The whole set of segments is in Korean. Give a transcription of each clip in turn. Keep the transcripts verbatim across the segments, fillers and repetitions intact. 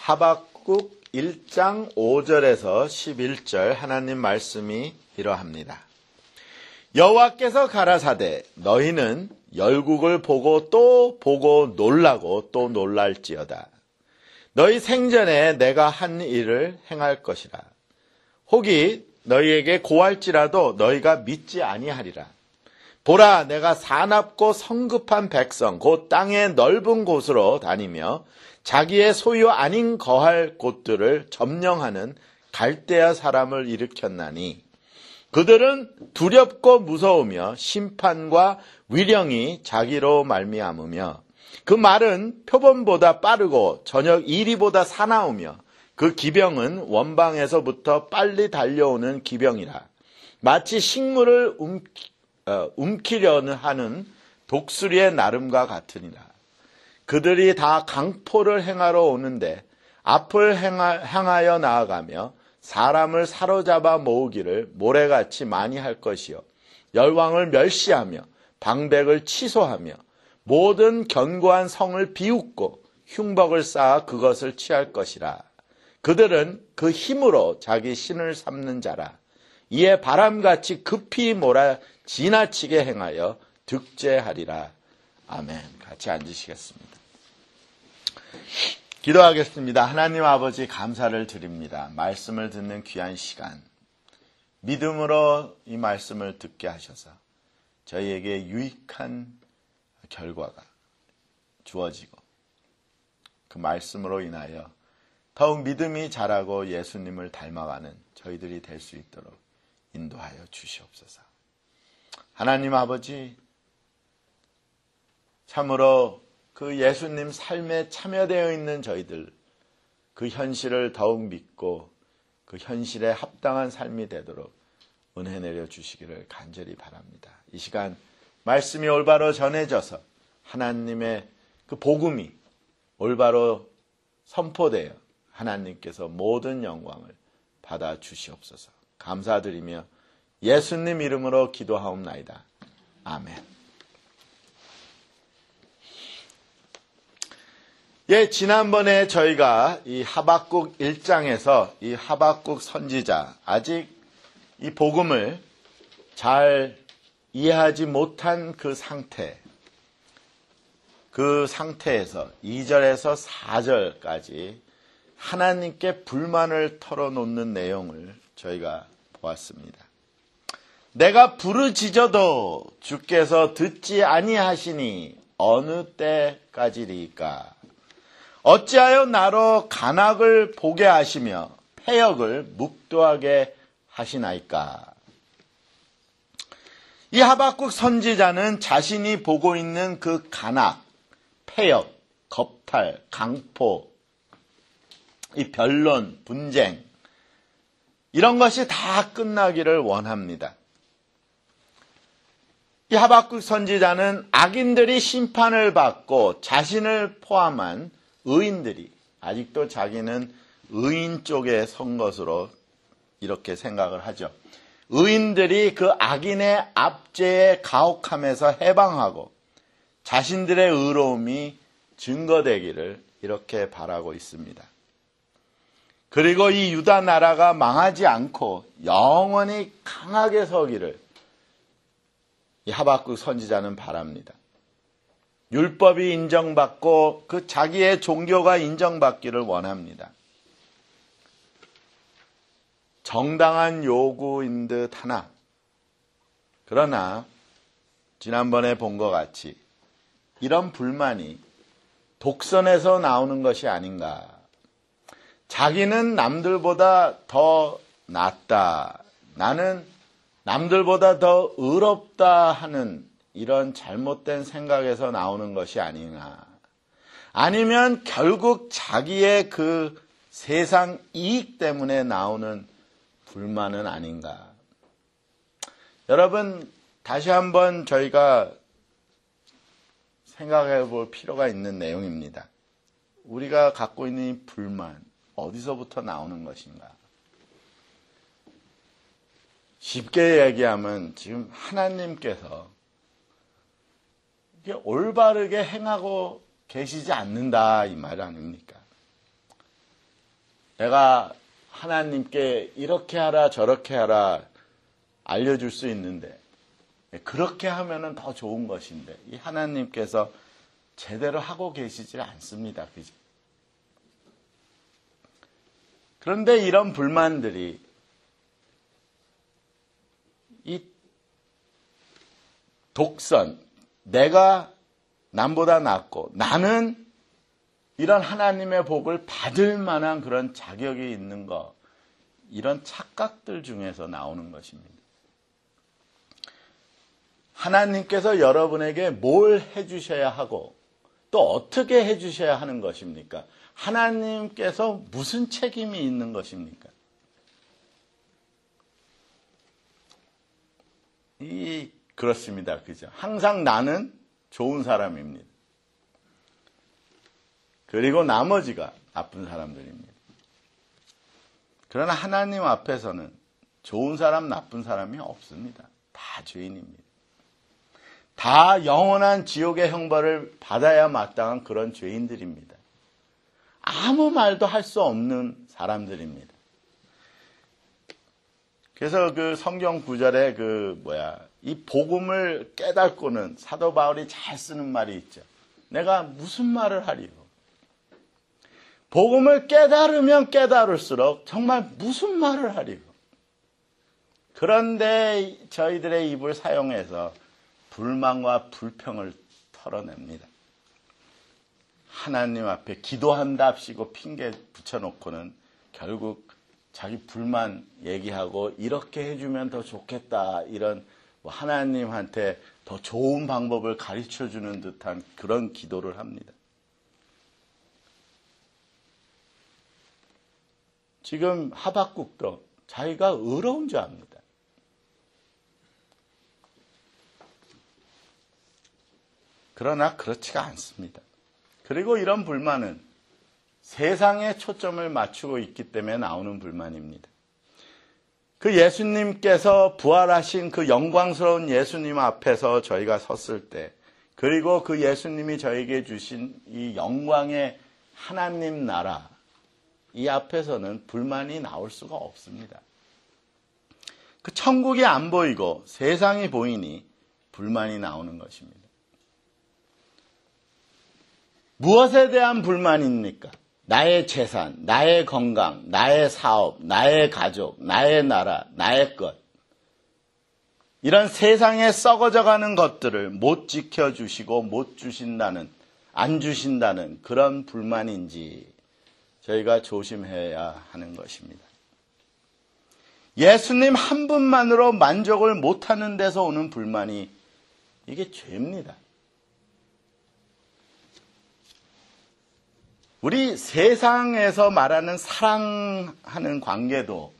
하박국 일 장 오 절에서 십일 절 하나님 말씀이 이러합니다. 여호와께서 가라사대 너희는 열국을 보고 또 보고 놀라고 또 놀랄지어다. 너희 생전에 내가 한 일을 행할 것이라. 혹이 너희에게 고할지라도 너희가 믿지 아니하리라. 보라, 내가 사납고 성급한 백성 곧 땅의 넓은 곳으로 다니며 자기의 소유 아닌 거할 곳들을 점령하는 갈대아 사람을 일으켰나니 그들은 두렵고 무서우며 심판과 위령이 자기로 말미암으며 그 말은 표범보다 빠르고 저녁 이리보다 사나우며 그 기병은 원방에서부터 빨리 달려오는 기병이라. 마치 식물을 움키, 어, 움키려는 하는 독수리의 나름과 같으니라. 그들이 다 강포를 행하러 오는데 앞을 행하, 향하여 나아가며 사람을 사로잡아 모으기를 모래같이 많이 할 것이요 열왕을 멸시하며 방백을 취소하며 모든 견고한 성을 비웃고 흉벅을 쌓아 그것을 취할 것이라. 그들은 그 힘으로 자기 신을 삼는 자라. 이에 바람같이 급히 몰아 지나치게 행하여 득죄하리라. 아멘. 같이 앉으시겠습니다. 기도하겠습니다. 하나님 아버지 감사를 드립니다. 말씀을 듣는 귀한 시간, 믿음으로 이 말씀을 듣게 하셔서 저희에게 유익한 결과가 주어지고 그 말씀으로 인하여 더욱 믿음이 자라고 예수님을 닮아가는 저희들이 될 수 있도록 인도하여 주시옵소서. 하나님 아버지, 참으로 그 예수님 삶에 참여되어 있는 저희들, 그 현실을 더욱 믿고 그 현실에 합당한 삶이 되도록 은혜 내려 주시기를 간절히 바랍니다. 이 시간 말씀이 올바로 전해져서 하나님의 그 복음이 올바로 선포되어 하나님께서 모든 영광을 받아 주시옵소서. 감사드리며 예수님 이름으로 기도하옵나이다. 아멘. 예, 지난번에 저희가 이 하박국 일 장에서 이 하박국 선지자, 아직 이 복음을 잘 이해하지 못한 그 상태, 그 상태에서 이 절에서 사 절까지 하나님께 불만을 털어놓는 내용을 저희가 보았습니다. 내가 부르짖어도 주께서 듣지 아니하시니 어느 때까지리까? 어찌하여 나로 간악을 보게 하시며 패역을 묵도하게 하시나이까? 이 하박국 선지자는 자신이 보고 있는 그 간악, 패역, 겁탈, 강포, 이 변론, 분쟁, 이런 것이 다 끝나기를 원합니다. 이 하박국 선지자는 악인들이 심판을 받고 자신을 포함한 의인들이, 아직도 자기는 의인 쪽에 선 것으로 이렇게 생각을 하죠. 의인들이 그 악인의 압제에 가혹함에서 해방하고 자신들의 의로움이 증거되기를 이렇게 바라고 있습니다. 그리고 이 유다 나라가 망하지 않고 영원히 강하게 서기를 이 하박국 선지자는 바랍니다. 율법이 인정받고 그 자기의 종교가 인정받기를 원합니다. 정당한 요구인 듯 하나, 그러나 지난번에 본 것 같이 이런 불만이 독선에서 나오는 것이 아닌가. 자기는 남들보다 더 낫다, 나는 남들보다 더 의롭다 하는 이런 잘못된 생각에서 나오는 것이 아니나, 아니면 결국 자기의 그 세상 이익 때문에 나오는 불만은 아닌가. 여러분, 다시 한번 저희가 생각해 볼 필요가 있는 내용입니다. 우리가 갖고 있는 이 불만, 어디서부터 나오는 것인가? 쉽게 얘기하면 지금 하나님께서 이게 올바르게 행하고 계시지 않는다, 이 말 아닙니까? 내가 하나님께 이렇게 하라 저렇게 하라 알려줄 수 있는데 그렇게 하면은 더 좋은 것인데 이 하나님께서 제대로 하고 계시질 않습니다. 그죠? 그런데 이런 불만들이 이 독선, 내가 남보다 낫고 나는 이런 하나님의 복을 받을 만한 그런 자격이 있는 것, 이런 착각들 중에서 나오는 것입니다. 하나님께서 여러분에게 뭘 해주셔야 하고 또 어떻게 해주셔야 하는 것입니까? 하나님께서 무슨 책임이 있는 것입니까? 이 그렇습니다. 그죠? 항상 나는 좋은 사람입니다. 그리고 나머지가 나쁜 사람들입니다. 그러나 하나님 앞에서는 좋은 사람, 나쁜 사람이 없습니다. 다 죄인입니다. 다 영원한 지옥의 형벌을 받아야 마땅한 그런 죄인들입니다. 아무 말도 할 수 없는 사람들입니다. 그래서 그 성경 구절에 그 뭐야 이 복음을 깨닫고는 사도 바울이 잘 쓰는 말이 있죠. 내가 무슨 말을 하리요? 복음을 깨달으면 깨달을수록 정말 무슨 말을 하리요? 그런데 저희들의 입을 사용해서 불만과 불평을 털어냅니다. 하나님 앞에 기도한답시고 핑계 붙여놓고는 결국 자기 불만 얘기하고 이렇게 해주면 더 좋겠다 이런 뭐 하나님한테 더 좋은 방법을 가르쳐주는 듯한 그런 기도를 합니다. 지금 하박국도 자기가 의로운 줄 압니다. 그러나 그렇지가 않습니다. 그리고 이런 불만은 세상에 초점을 맞추고 있기 때문에 나오는 불만입니다. 그 예수님께서 부활하신 그 영광스러운 예수님 앞에서 저희가 섰을 때, 그리고 그 예수님이 저에게 주신 이 영광의 하나님 나라, 이 앞에서는 불만이 나올 수가 없습니다. 그 천국이 안 보이고 세상이 보이니 불만이 나오는 것입니다. 무엇에 대한 불만입니까? 나의 재산, 나의 건강, 나의 사업, 나의 가족, 나의 나라, 나의 것. 이런 세상에 썩어져가는 것들을 못 지켜주시고 못 주신다는, 안 주신다는 그런 불만인지 저희가 조심해야 하는 것입니다. 예수님 한 분만으로 만족을 못하는 데서 오는 불만이 이게 죄입니다. 우리 세상에서 말하는 사랑하는 관계도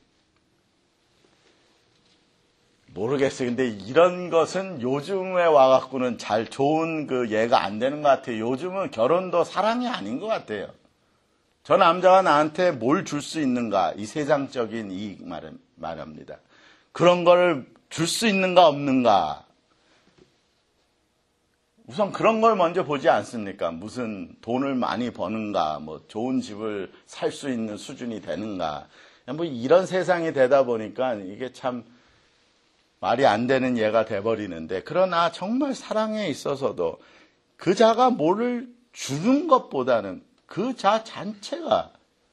모르겠어요. 근데 이런 것은 요즘에 와갖고는 잘 좋은 그 예가 안 되는 것 같아요. 요즘은 결혼도 사랑이 아닌 것 같아요. 저 남자가 나한테 뭘 줄 수 있는가? 이 세상적인 이 말은 말합니다. 그런 거를 줄 수 있는가 없는가? 우선 그런 걸 먼저 보지 않습니까? 무슨 돈을 많이 버는가, 뭐 좋은 집을 살 수 있는 수준이 되는가. 뭐 이런 세상이 되다 보니까 이게 참 말이 안 되는 예가 돼버리는데, 그러나 정말 사랑에 있어서도 그 자가 뭐를 주는 것보다는 그 자 자체가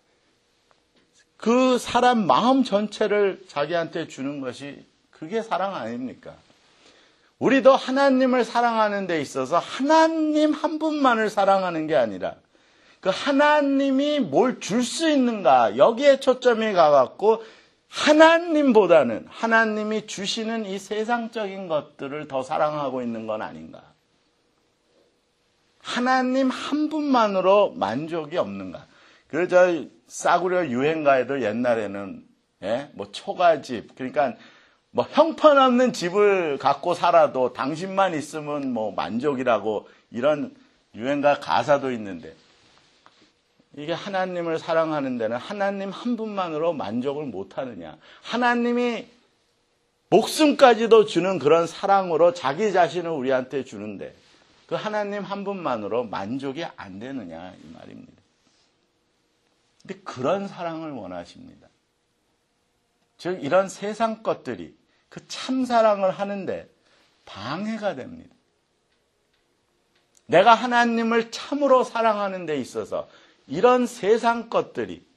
그 사람 마음 전체를 자기한테 주는 것이 그게 사랑 아닙니까? 우리도 하나님을 사랑하는 데 있어서 하나님 한 분만을 사랑하는 게 아니라 그 하나님이 뭘 줄 수 있는가, 여기에 초점이 가갖고 하나님보다는 하나님이 주시는 이 세상적인 것들을 더 사랑하고 있는 건 아닌가? 하나님 한 분만으로 만족이 없는가? 그래서 저 싸구려 유행가에도 옛날에는 예? 뭐 초가집, 그러니까 뭐 형편없는 집을 갖고 살아도 당신만 있으면 뭐 만족이라고, 이런 유행가 가사도 있는데, 이게 하나님을 사랑하는 데는 하나님 한 분만으로 만족을 못하느냐? 하나님이 목숨까지도 주는 그런 사랑으로 자기 자신을 우리한테 주는데 그 하나님 한 분만으로 만족이 안 되느냐 이 말입니다. 근데 그 그런 사랑을 원하십니다. 즉 이런 세상 것들이 그 참사랑을 하는데 방해가 됩니다. 내가 하나님을 참으로 사랑하는 데 있어서 이런 세상 것들이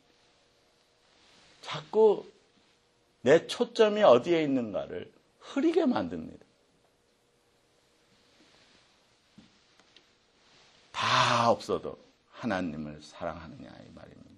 자꾸 내 초점이 어디에 있는가를 흐리게 만듭니다. 다 없어도 하나님을 사랑하느냐 이 말입니다.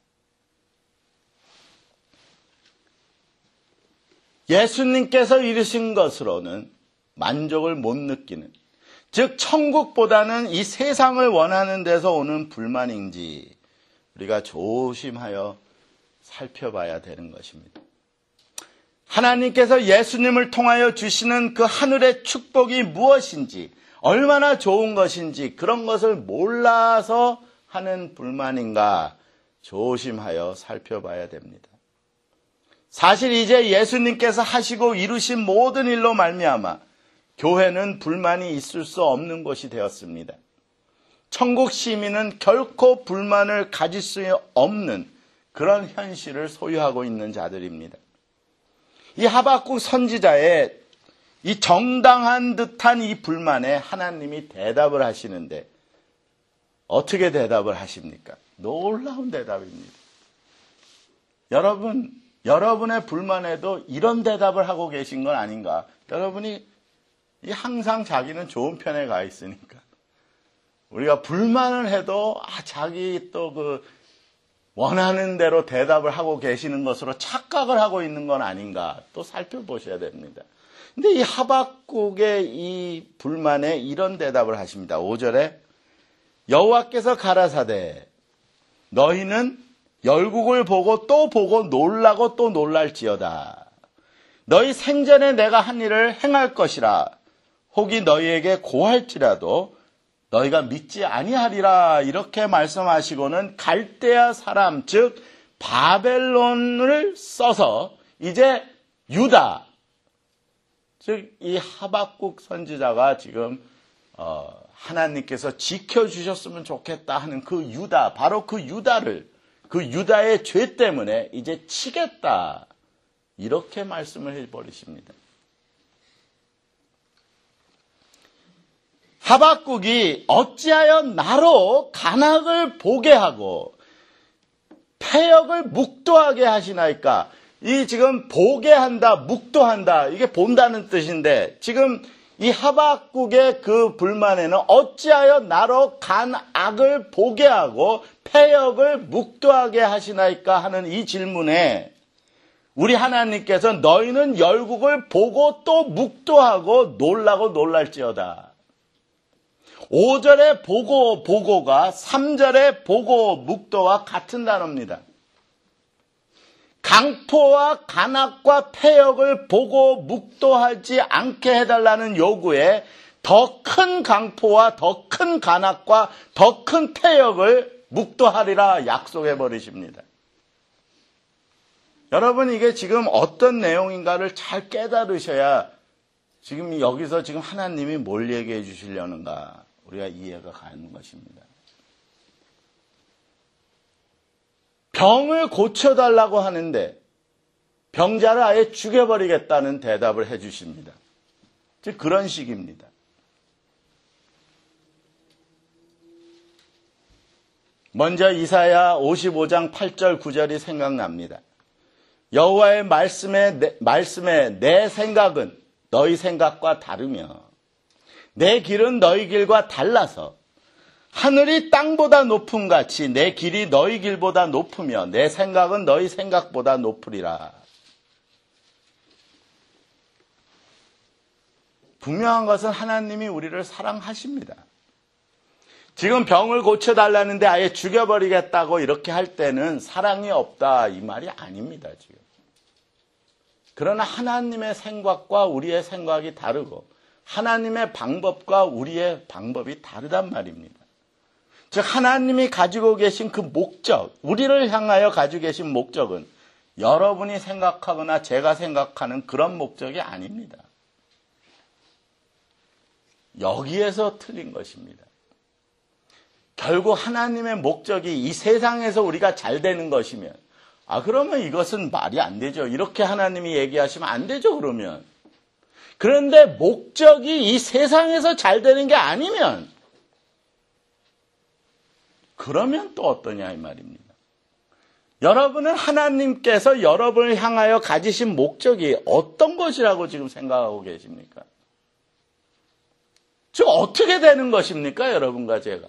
예수님께서 이루신 것으로는 만족을 못 느끼는, 즉 천국보다는 이 세상을 원하는 데서 오는 불만인지 우리가 조심하여 살펴봐야 되는 것입니다. 하나님께서 예수님을 통하여 주시는 그 하늘의 축복이 무엇인지, 얼마나 좋은 것인지 그런 것을 몰라서 하는 불만인가 조심하여 살펴봐야 됩니다. 사실 이제 예수님께서 하시고 이루신 모든 일로 말미암아 교회는 불만이 있을 수 없는 곳이 되었습니다. 천국 시민은 결코 불만을 가질 수 없는 그런 현실을 소유하고 있는 자들입니다. 이 하박국 선지자의 이 정당한 듯한 이 불만에 하나님이 대답을 하시는데 어떻게 대답을 하십니까? 놀라운 대답입니다. 여러분, 여러분의 불만에도 이런 대답을 하고 계신 건 아닌가? 여러분이 항상 자기는 좋은 편에 가 있으니까 우리가 불만을 해도 아, 자기 또 그 원하는 대로 대답을 하고 계시는 것으로 착각을 하고 있는 건 아닌가 또 살펴보셔야 됩니다. 근데 이 하박국의 이 불만에 이런 대답을 하십니다. 오 절에 여호와께서 가라사대 너희는 열국을 보고 또 보고 놀라고 또 놀랄지어다. 너희 생전에 내가 한 일을 행할 것이라. 혹이 너희에게 고할지라도 너희가 믿지 아니하리라. 이렇게 말씀하시고는 갈대아 사람 즉 바벨론을 써서 이제 유다 즉 이 하박국 선지자가 지금 어, 하나님께서 지켜주셨으면 좋겠다 하는 그 유다, 바로 그 유다를 그 유다의 죄 때문에 이제 치겠다 이렇게 말씀을 해버리십니다. 하박국이 어찌하여 나로 간악을 보게 하고 패역을 묵도하게 하시나이까. 이 지금 보게 한다, 묵도한다 이게 본다는 뜻인데 지금 이 하박국의 그 불만에는 어찌하여 나로 간악을 보게 하고 패역을 묵도하게 하시나이까 하는 이 질문에 우리 하나님께서 너희는 열국을 보고 또 묵도하고 놀라고 놀랄지어다. 오 절의 보고 보고가 삼 절의 보고 묵도와 같은 단어입니다. 강포와 간악과 패역을 보고 묵도하지 않게 해달라는 요구에 더 큰 강포와 더 큰 간악과 더 큰 패역을 묵도하리라 약속해 버리십니다. 여러분 이게 지금 어떤 내용인가를 잘 깨달으셔야 지금 여기서 지금 하나님이 뭘 얘기해 주시려는가 우리가 이해가 가는 것입니다. 병을 고쳐달라고 하는데 병자를 아예 죽여버리겠다는 대답을 해 주십니다. 즉 그런 식입니다. 먼저 이사야 오십오 장 팔 절 구 절이 생각납니다. 여호와의 말씀에 내, 말씀에 내 생각은 너희 생각과 다르며 내 길은 너희 길과 달라서 하늘이 땅보다 높음 같이 내 길이 너희 길보다 높으며 내 생각은 너희 생각보다 높으리라. 분명한 것은 하나님이 우리를 사랑하십니다. 지금 병을 고쳐달라는데 아예 죽여버리겠다고 이렇게 할 때는 사랑이 없다 이 말이 아닙니다. 지금. 그러나 하나님의 생각과 우리의 생각이 다르고 하나님의 방법과 우리의 방법이 다르단 말입니다. 즉 하나님이 가지고 계신 그 목적, 우리를 향하여 가지고 계신 목적은 여러분이 생각하거나 제가 생각하는 그런 목적이 아닙니다. 여기에서 틀린 것입니다. 결국 하나님의 목적이 이 세상에서 우리가 잘 되는 것이면, 아, 그러면 이것은 말이 안 되죠. 이렇게 하나님이 얘기하시면 안 되죠, 그러면. 그런데 목적이 이 세상에서 잘 되는 게 아니면, 그러면 또 어떠냐, 이 말입니다. 여러분은 하나님께서 여러분을 향하여 가지신 목적이 어떤 것이라고 지금 생각하고 계십니까? 지금 어떻게 되는 것입니까, 여러분과 제가?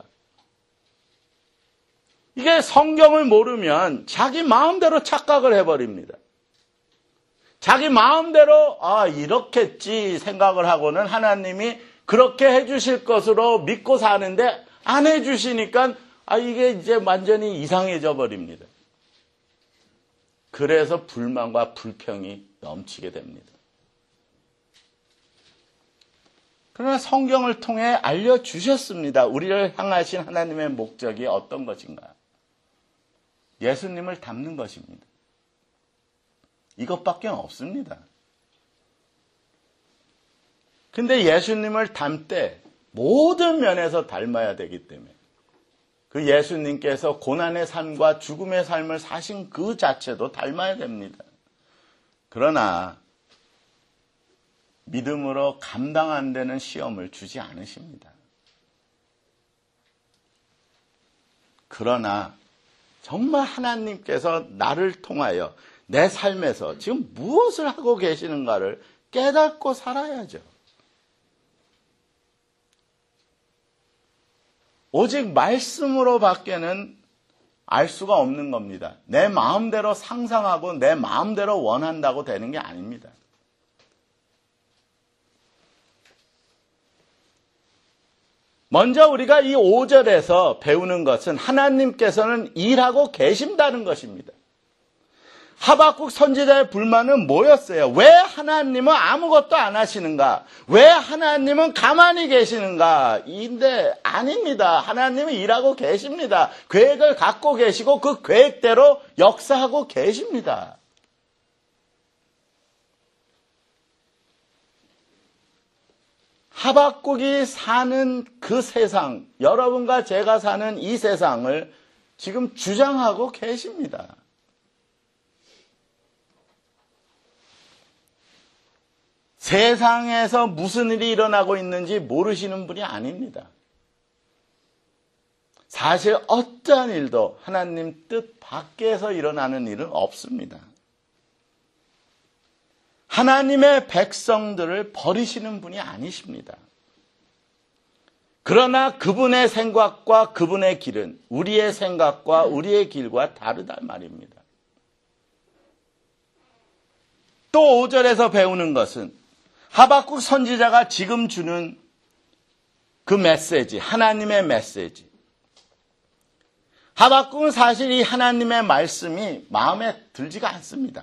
이게 성경을 모르면 자기 마음대로 착각을 해버립니다. 자기 마음대로 아 이렇겠지 생각을 하고는 하나님이 그렇게 해주실 것으로 믿고 사는데 안 해주시니까 아 이게 이제 완전히 이상해져 버립니다. 그래서 불만과 불평이 넘치게 됩니다. 그러나 성경을 통해 알려주셨습니다. 우리를 향하신 하나님의 목적이 어떤 것인가? 예수님을 닮는 것입니다. 이것밖에 없습니다. 근데 예수님을 닮되 모든 면에서 닮아야 되기 때문에 그 예수님께서 고난의 삶과 죽음의 삶을 사신 그 자체도 닮아야 됩니다. 그러나 믿음으로 감당 안 되는 시험을 주지 않으십니다. 그러나 정말 하나님께서 나를 통하여 내 삶에서 지금 무엇을 하고 계시는가를 깨닫고 살아야죠. 오직 말씀으로 밖에는 알 수가 없는 겁니다. 내 마음대로 상상하고 내 마음대로 원한다고 되는 게 아닙니다. 먼저 우리가 이 오 절에서 배우는 것은 하나님께서는 일하고 계신다는 것입니다. 하박국 선지자의 불만은 뭐였어요? 왜 하나님은 아무것도 안 하시는가? 왜 하나님은 가만히 계시는가? 인데 아닙니다. 하나님은 일하고 계십니다. 계획을 갖고 계시고 그 계획대로 역사하고 계십니다. 하박국이 사는 그 세상, 여러분과 제가 사는 이 세상을 지금 주장하고 계십니다. 세상에서 무슨 일이 일어나고 있는지 모르시는 분이 아닙니다. 사실 어떠한 일도 하나님 뜻 밖에서 일어나는 일은 없습니다. 하나님의 백성들을 버리시는 분이 아니십니다. 그러나 그분의 생각과 그분의 길은 우리의 생각과 우리의 길과 다르단 말입니다. 또 오 절에서 배우는 것은 하박국 선지자가 지금 주는 그 메시지, 하나님의 메시지. 하박국은 사실 이 하나님의 말씀이 마음에 들지가 않습니다.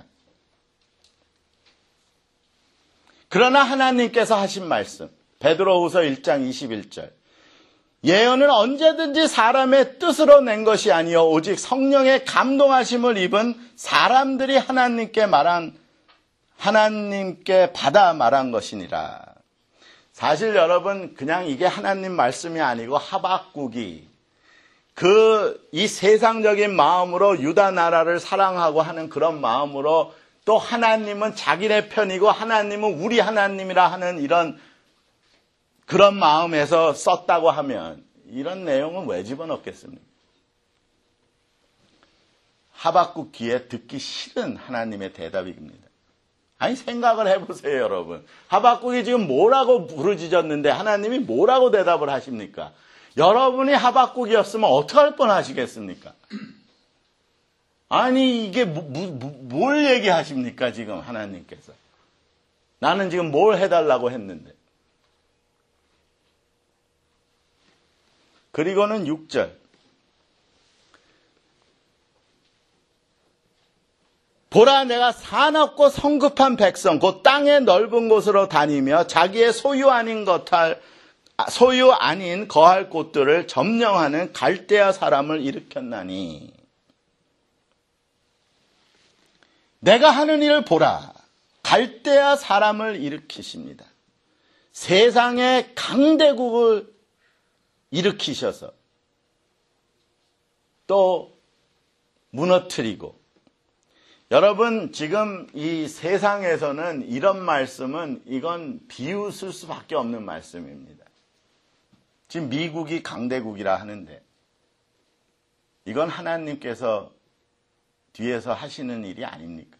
그러나 하나님께서 하신 말씀, 베드로후서 일 장 이십일 절. 예언은 언제든지 사람의 뜻으로 낸 것이 아니요 오직 성령의 감동하심을 입은 사람들이 하나님께 말한 하나님께 받아 말한 것이니라. 사실 여러분 그냥 이게 하나님 말씀이 아니고 하박국이 그 이 세상적인 마음으로 유다 나라를 사랑하고 하는 그런 마음으로 또 하나님은 자기네 편이고 하나님은 우리 하나님이라 하는 이런 그런 마음에서 썼다고 하면 이런 내용은 왜 집어넣겠습니까? 하박국 귀에 듣기 싫은 하나님의 대답입니다. 아니 생각을 해보세요 여러분. 하박국이 지금 뭐라고 부르짖었는데 하나님이 뭐라고 대답을 하십니까? 여러분이 하박국이었으면 어떻게 할 뻔하시겠습니까? 아니 이게 뭐, 뭐, 뭘 얘기하십니까 지금 하나님께서. 나는 지금 뭘 해달라고 했는데. 그리고는 육 절. 보라 내가 사납고 성급한 백성 곧 땅의 넓은 곳으로 다니며 자기의 소유 아닌 것할 소유 아닌 거할 곳들을 점령하는 갈대아 사람을 일으켰나니 내가 하는 일을 보라 갈대아 사람을 일으키십니다. 세상의 강대국을 일으키셔서 또 무너뜨리고. 여러분, 지금 이 세상에서는 이런 말씀은 이건 비웃을 수밖에 없는 말씀입니다. 지금 미국이 강대국이라 하는데 이건 하나님께서 뒤에서 하시는 일이 아닙니까?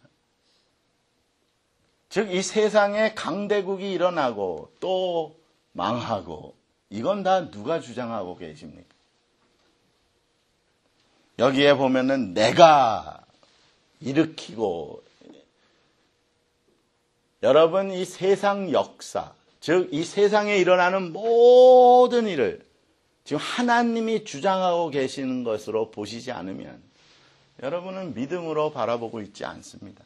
즉, 이 세상에 강대국이 일어나고 또 망하고 이건 다 누가 주장하고 계십니까? 여기에 보면은 내가 일으키고, 여러분, 이 세상 역사, 즉 이 세상에 일어나는 모든 일을 지금 하나님이 주장하고 계시는 것으로 보시지 않으면 여러분은 믿음으로 바라보고 있지 않습니다.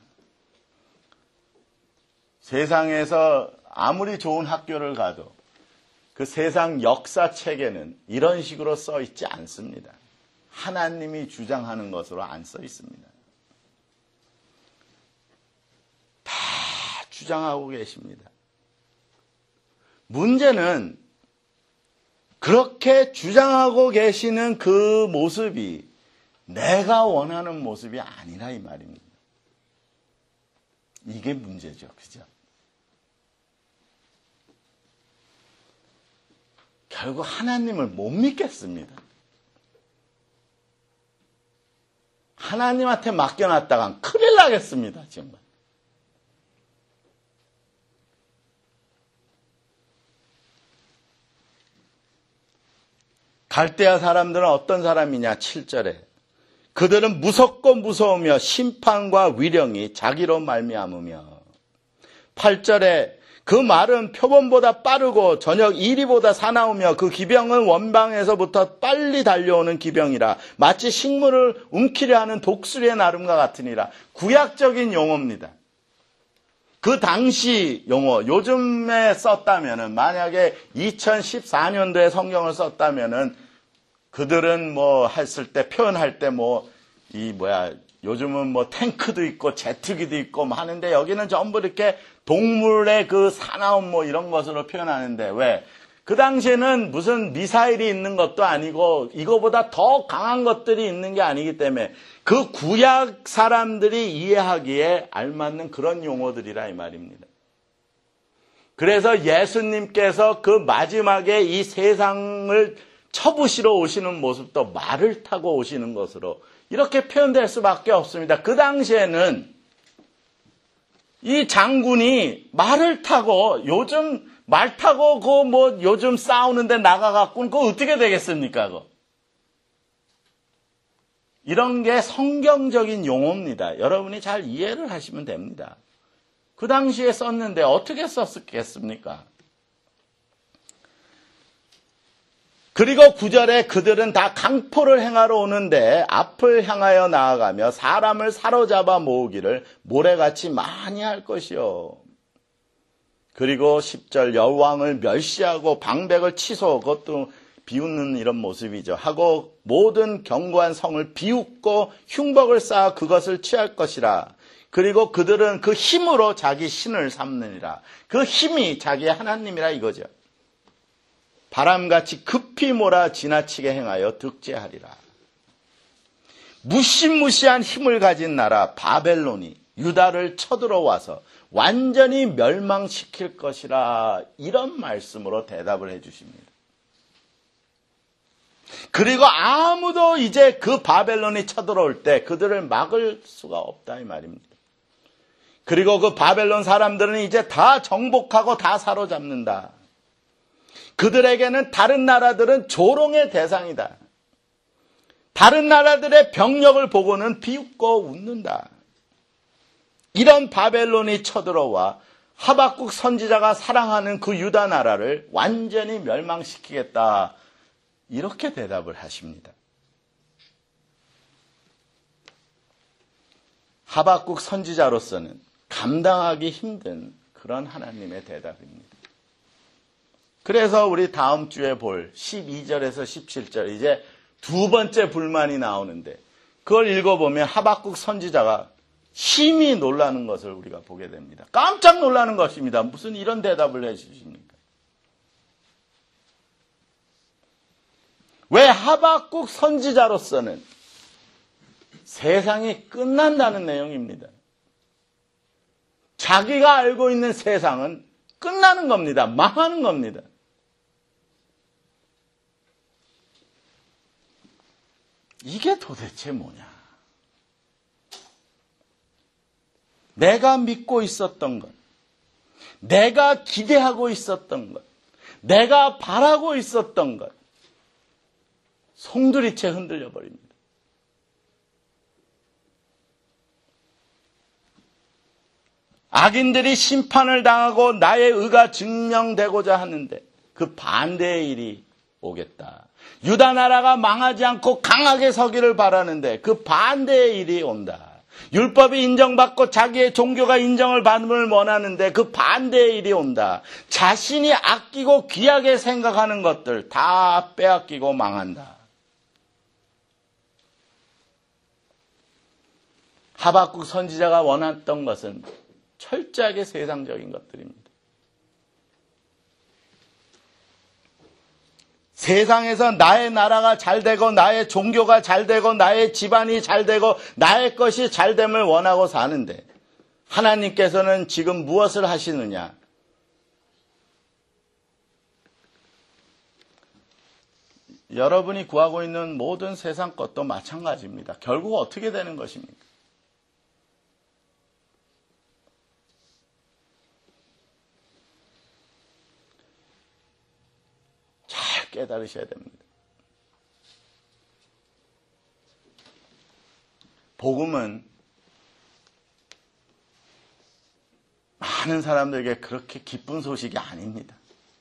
세상에서 아무리 좋은 학교를 가도 그 세상 역사책에는 이런 식으로 써 있지 않습니다. 하나님이 주장하는 것으로 안 써 있습니다. 다 주장하고 계십니다. 문제는 그렇게 주장하고 계시는 그 모습이 내가 원하는 모습이 아니라 이 말입니다. 이게 문제죠. 그죠? 결국 하나님을 못 믿겠습니다. 하나님한테 맡겨놨다간 큰일 나겠습니다. 정말. 갈대아 사람들은 어떤 사람이냐? 칠 절에 그들은 무섭고 무서우며 심판과 위령이 자기로 말미암으며, 팔 절에 그 말은 표범보다 빠르고 저녁 이리보다 사나우며 그 기병은 원방에서부터 빨리 달려오는 기병이라 마치 식물을 움키려 하는 독수리의 나름과 같으니라. 구약적인 용어입니다. 그 당시 용어, 요즘에 썼다면은, 만약에 이천십사 년도에 성경을 썼다면은, 그들은 뭐 했을 때, 표현할 때 뭐, 이 뭐야, 요즘은 뭐 탱크도 있고, 제트기도 있고, 뭐 하는데, 여기는 전부 이렇게 동물의 그 사나움 뭐 이런 것으로 표현하는데, 왜? 그 당시에는 무슨 미사일이 있는 것도 아니고, 이거보다 더 강한 것들이 있는 게 아니기 때문에, 그 구약 사람들이 이해하기에 알맞는 그런 용어들이라 이 말입니다. 그래서 예수님께서 그 마지막에 이 세상을 쳐부시러 오시는 모습도 말을 타고 오시는 것으로 이렇게 표현될 수밖에 없습니다. 그 당시에는 이 장군이 말을 타고, 요즘 말 타고 그 뭐 요즘 싸우는데 나가갖고는 그거 어떻게 되겠습니까? 그거. 이런 게 성경적인 용어입니다. 여러분이 잘 이해를 하시면 됩니다. 그 당시에 썼는데 어떻게 썼겠습니까? 그리고 구 절에 그들은 다 강포를 행하러 오는데 앞을 향하여 나아가며 사람을 사로잡아 모으기를 모래같이 많이 할 것이요. 그리고 십 절 여왕을 멸시하고 방백을 치소, 그것도 비웃는 이런 모습이죠. 하고 모든 견고한 성을 비웃고 흉복을 쌓아 그것을 취할 것이라. 그리고 그들은 그 힘으로 자기 신을 삼느니라. 그 힘이 자기의 하나님이라 이거죠. 바람같이 급히 몰아 지나치게 행하여 득제하리라. 무시무시한 힘을 가진 나라 바벨론이 유다를 쳐들어와서 완전히 멸망시킬 것이라. 이런 말씀으로 대답을 해 주십니다. 그리고 아무도 이제 그 바벨론이 쳐들어올 때 그들을 막을 수가 없다 이 말입니다. 그리고 그 바벨론 사람들은 이제 다 정복하고 다 사로잡는다. 그들에게는 다른 나라들은 조롱의 대상이다. 다른 나라들의 병력을 보고는 비웃고 웃는다. 이런 바벨론이 쳐들어와 하박국 선지자가 사랑하는 그 유다 나라를 완전히 멸망시키겠다. 이렇게 대답을 하십니다. 하박국 선지자로서는 감당하기 힘든 그런 하나님의 대답입니다. 그래서 우리 다음 주에 볼 십이 절에서 십칠 절, 이제 두 번째 불만이 나오는데 그걸 읽어보면 하박국 선지자가 심히 놀라는 것을 우리가 보게 됩니다. 깜짝 놀라는 것입니다. 무슨 이런 대답을 해주십니까? 왜 하박국 선지자로서는 세상이 끝난다는 내용입니다. 자기가 알고 있는 세상은 끝나는 겁니다. 망하는 겁니다. 이게 도대체 뭐냐? 내가 믿고 있었던 것, 내가 기대하고 있었던 것, 내가 바라고 있었던 것, 송두리째 흔들려 버립니다. 악인들이 심판을 당하고 나의 의가 증명되고자 하는데 그 반대의 일이 오겠다. 유다 나라가 망하지 않고 강하게 서기를 바라는데 그 반대의 일이 온다. 율법이 인정받고 자기의 종교가 인정을 받음을 원하는데 그 반대의 일이 온다. 자신이 아끼고 귀하게 생각하는 것들 다 빼앗기고 망한다. 하박국 선지자가 원했던 것은 철저하게 세상적인 것들입니다. 세상에서 나의 나라가 잘 되고 나의 종교가 잘 되고 나의 집안이 잘 되고 나의 것이 잘 됨을 원하고 사는데 하나님께서는 지금 무엇을 하시느냐? 여러분이 구하고 있는 모든 세상 것도 마찬가지입니다. 결국 어떻게 되는 것입니까? 잘 깨달으셔야 됩니다. 복음은 많은 사람들에게 그렇게 기쁜 소식이 아닙니다.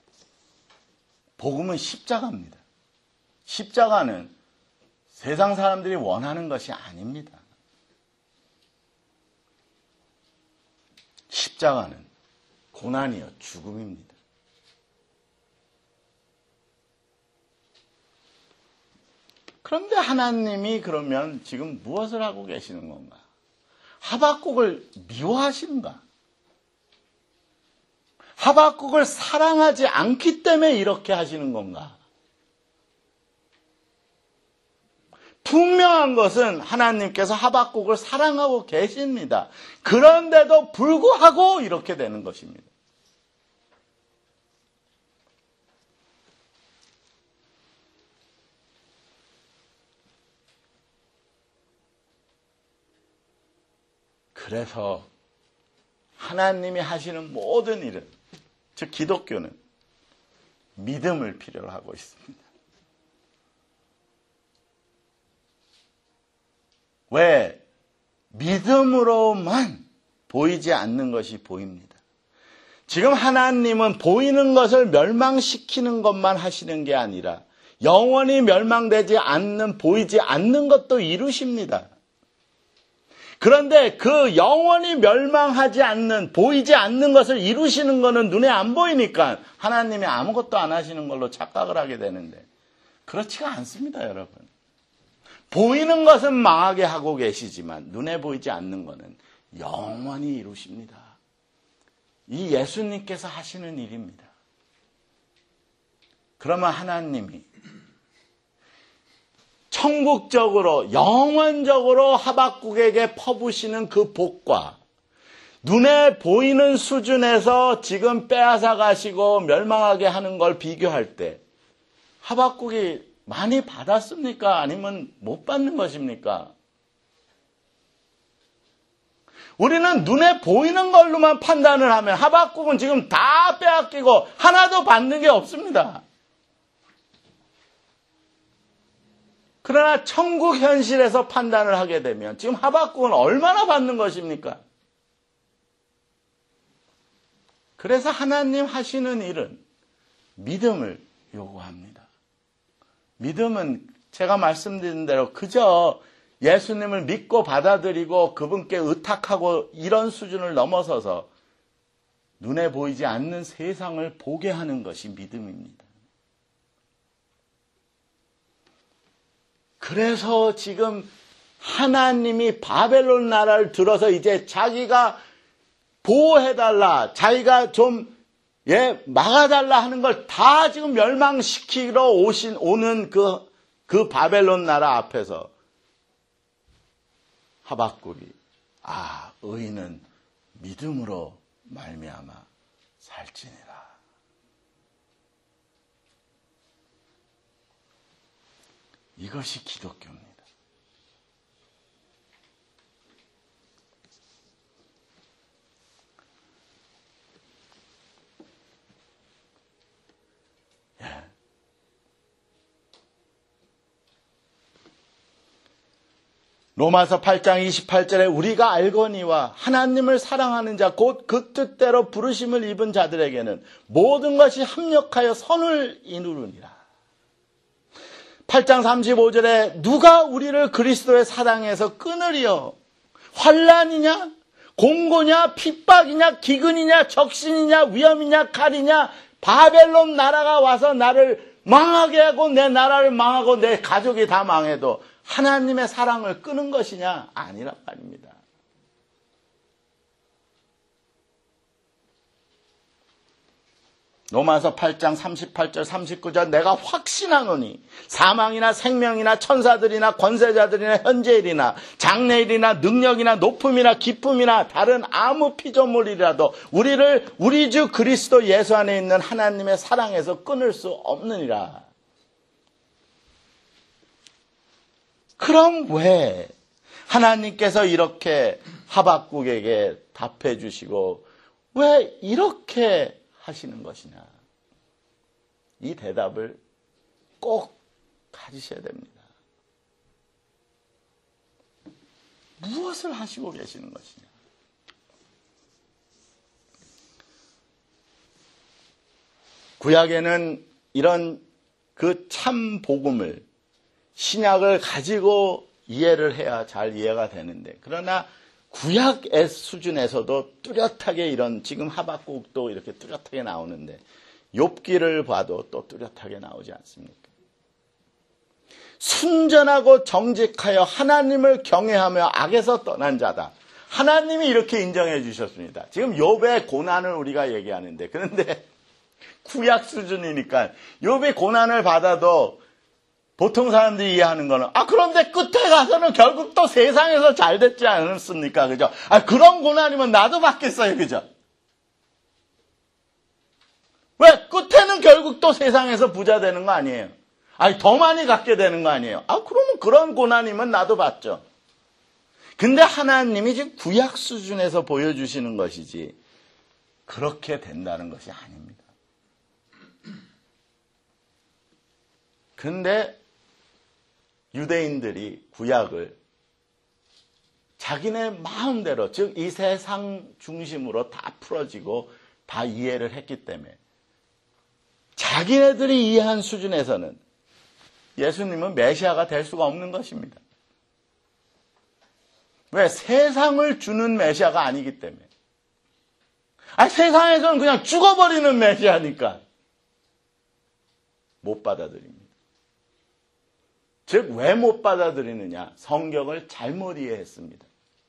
복음은 십자가입니다. 십자가는 세상 사람들이 원하는 것이 아닙니다. 십자가는 고난이요 죽음입니다. 그런데 하나님이 그러면 지금 무엇을 하고 계시는 건가? 하박국을 미워하신가? 하박국을 사랑하지 않기 때문에 이렇게 하시는 건가? 분명한 것은 하나님께서 하박국을 사랑하고 계십니다. 그런데도 불구하고 이렇게 되는 것입니다. 그래서 하나님이 하시는 모든 일은, 즉 기독교는 믿음을 필요로 하고 있습니다. 왜? 믿음으로만 보이지 않는 것이 보입니다. 지금 하나님은 보이는 것을 멸망시키는 것만 하시는 게 아니라 영원히 멸망되지 않는, 보이지 않는 것도 이루십니다. 그런데 그 영원히 멸망하지 않는, 보이지 않는 것을 이루시는 것은 눈에 안 보이니까 하나님이 아무것도 안 하시는 걸로 착각을 하게 되는데 그렇지가 않습니다, 여러분. 보이는 것은 망하게 하고 계시지만 눈에 보이지 않는 것은 영원히 이루십니다. 이 예수님께서 하시는 일입니다. 그러면 하나님이 천국적으로 영원적으로 하박국에게 퍼부시는 그 복과 눈에 보이는 수준에서 지금 빼앗아 가시고 멸망하게 하는 걸 비교할 때 하박국이 많이 받았습니까? 아니면 못 받는 것입니까? 우리는 눈에 보이는 걸로만 판단을 하면 하박국은 지금 다 빼앗기고 하나도 받는 게 없습니다. 그러나 천국 현실에서 판단을 하게 되면 지금 하박국은 얼마나 받는 것입니까? 그래서 하나님 하시는 일은 믿음을 요구합니다. 믿음은 제가 말씀드린 대로 그저 예수님을 믿고 받아들이고 그분께 의탁하고 이런 수준을 넘어서서 눈에 보이지 않는 세상을 보게 하는 것이 믿음입니다. 그래서 지금 하나님이 바벨론 나라를 들어서 이제 자기가 보호해달라, 자기가 좀 예, 막아달라 하는 걸 다 지금 멸망시키러 오신, 오는 그, 그 바벨론 나라 앞에서 하박국이 아, 의인은 믿음으로 말미암아 살지니라. 이것이 기독교입니다. 예. 로마서 팔 장 이십팔 절에 우리가 알거니와 하나님을 사랑하는 자 곧 그 뜻대로 부르심을 입은 자들에게는 모든 것이 합력하여 선을 이루느니라. 팔 장 삼십오 절에 누가 우리를 그리스도의 사랑에서 끊으리요? 환난이냐? 공고냐? 핍박이냐? 기근이냐? 적신이냐? 위험이냐? 칼이냐? 바벨론 나라가 와서 나를 망하게 하고 내 나라를 망하고 내 가족이 다 망해도 하나님의 사랑을 끄는 것이냐? 아니란 말입니다. 로마서 팔 장 삼십팔 절 삼십구 절 내가 확신하노니 사망이나 생명이나 천사들이나 권세자들이나 현재일이나 장래일이나 능력이나 높음이나 기쁨이나 다른 아무 피조물이라도 우리를 우리 주 그리스도 예수 안에 있는 하나님의 사랑에서 끊을 수 없느니라. 그럼 왜 하나님께서 이렇게 하박국에게 답해 주시고 왜 이렇게 하시는 것이냐? 이 대답을 꼭 가지셔야 됩니다. 무엇을 하시고 계시는 것이냐? 구약에는 이런 그 참 복음을 신약을 가지고 이해를 해야 잘 이해가 되는데, 그러나 구약의 수준에서도 뚜렷하게 이런, 지금 하박국도 이렇게 뚜렷하게 나오는데 욥기를 봐도 또 뚜렷하게 나오지 않습니까? 순전하고 정직하여 하나님을 경외하며 악에서 떠난 자다. 하나님이 이렇게 인정해 주셨습니다. 지금 욥의 고난을 우리가 얘기하는데, 그런데 구약 수준이니까 욥의 고난을 받아도 보통 사람들이 이해하는 거는, 아, 그런데 끝에 가서는 결국 또 세상에서 잘 됐지 않습니까? 그죠? 아, 그런 고난이면 나도 받겠어요. 그죠? 왜? 끝에는 결국 또 세상에서 부자 되는 거 아니에요? 아니, 더 많이 갖게 되는 거 아니에요? 아, 그러면 그런 고난이면 나도 받죠. 근데 하나님이 지금 구약 수준에서 보여주시는 것이지, 그렇게 된다는 것이 아닙니다. 근데 유대인들이 구약을 자기네 마음대로, 즉 이 세상 중심으로 다 풀어지고 다 이해를 했기 때문에 자기네들이 이해한 수준에서는 예수님은 메시아가 될 수가 없는 것입니다. 왜? 세상을 주는 메시아가 아니기 때문에. 아니, 세상에서는 그냥 죽어버리는 메시아니까 못 받아들입니다. 즉, 왜 못 받아들이느냐? 성경을 잘못 이해했습니다.